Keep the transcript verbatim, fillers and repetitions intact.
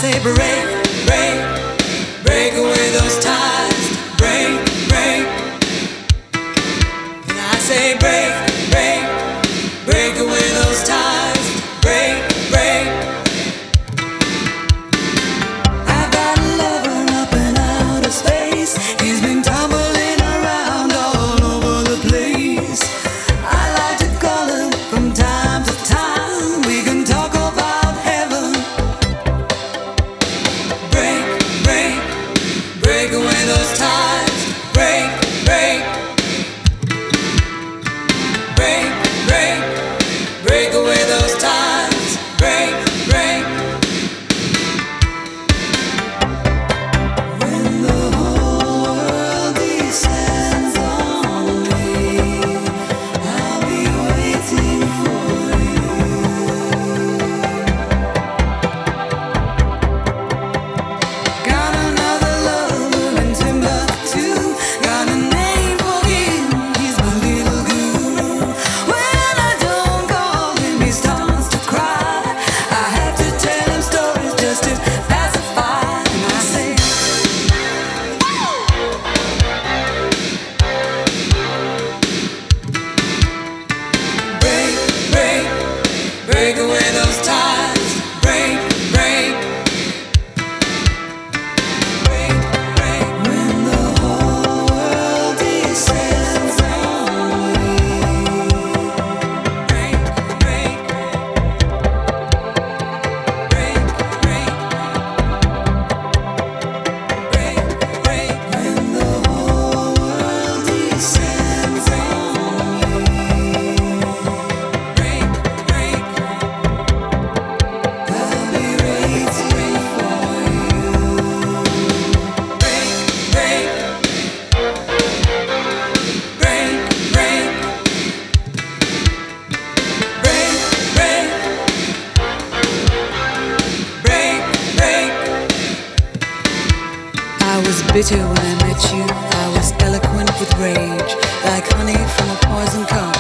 say break, break, break away those ties. Break, break. And I say break, break, break away those ties. Break, break. I've got a lover up in outer space. He's been tumbling around all over the place. I like to call him from time to time. We can talk about heaven. Break, break, break away those ties. Break, break, break, break, break away those ties. Break, break. When the whole world descends on me, I'll be waiting for you. Got another lover in Timbuktu. Got a name for him, he's my little guru. When I don't call him, he starts to cry. I have to tell him stories just to pacify. And I say, break, break, break away those ties. Break, break, break, break. When the whole world descends on me. Break, break, break, break, break, break. When the whole world descends on me. Break, break. I'll be waiting for you. Break, break, break, break, break, break, break, break. I was bitter when I met you. I was eloquent with rage, like honey from a poison cup.